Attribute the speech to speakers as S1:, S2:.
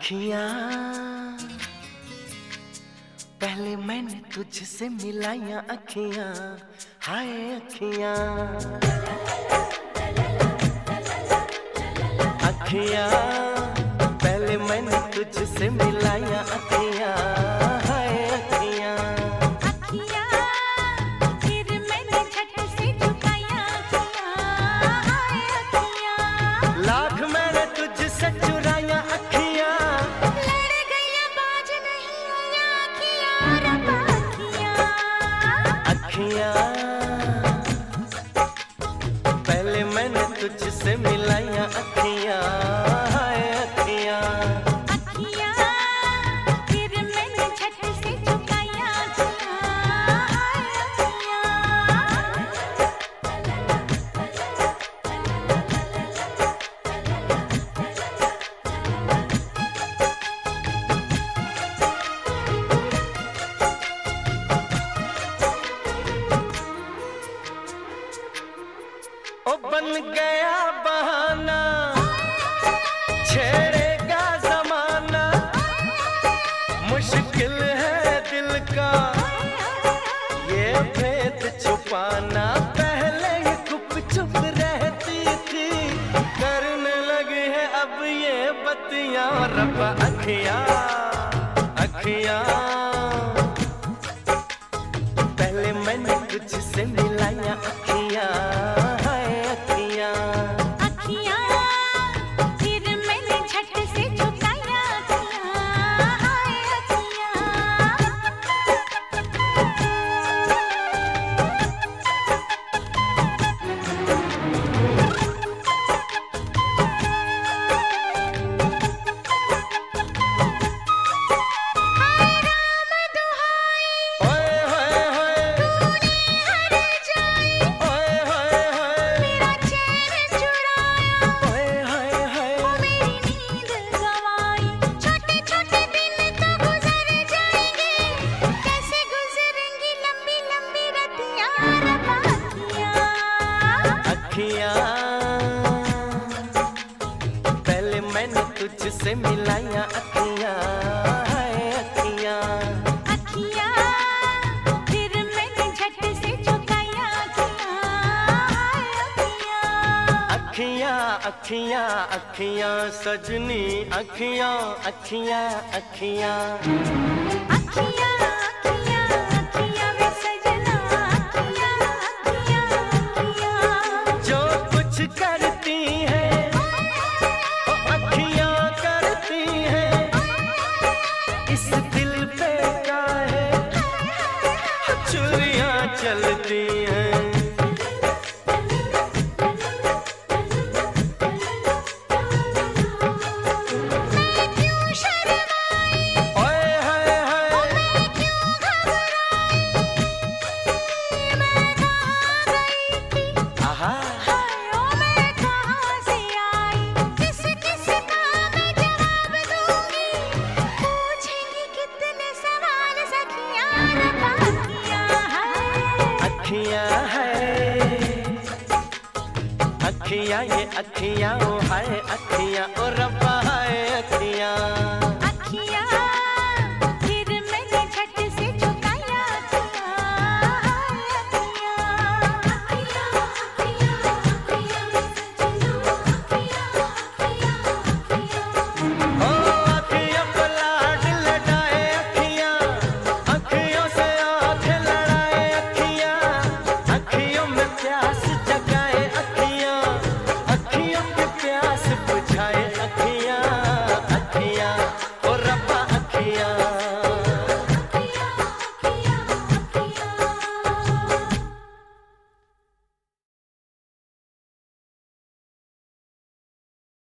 S1: अखियां पहले मैंने तुझसे मिलाया अखियां, हाय अखियां। अखियां पहले मैंने तुझसे मिलाया अखियां, हाय अखियां।
S2: फिर मैंने झट से झुकाया अखियां, हाय अखियां।
S1: लाख मैंने तुझसे चुराया अखियां,
S2: लड़ गई बाज नहीं आया अखियां, रब्बा अखियां।
S1: अखियां पहले मैंने तुझसे मिलाया अखियां, हाय अखियां।
S2: फिर मैंने झट से झुकाया अखियां, हाय
S1: ओ बन गया बहाना, छेड़ेगा जमाना, मुश्किल है दिल का ये भेद छुपाना। पहले ये गुप चुप रहती थी, करने लगी है अब ये बत्तियां, रब्बा अखियां। अखियां पहले मैंने तुझसे मिलाया अखियां, हाय अखियां।
S2: फिर मैंने झट से झुकाया अखियां, हाय
S1: पहले मैंने तुझसे मिलाया अखियां, हाय अखियां।
S2: फिर मैंने झट से झुकाया अखियां, हाय
S1: अखियां अखियां सजनी अखियां, अखियां अखियां।
S2: अखियां वे सजना, अखियां।
S1: जो कुछ करती है वो अखियां करती है, इस दिल पे काहे छुरियां चलती हैं। अखियां है अखियां ये अखियां ओ हाय अखियां ओ रब्बा हाय अखियां।
S2: फिर मैंने झट से झुकाया
S1: ओ अखियां को लाड लडाए अखियां, अखियों से आंखें लड़ाए अखियां, अखियों में प्यास जगाए अखियां, अखियों की प्यास बुझाए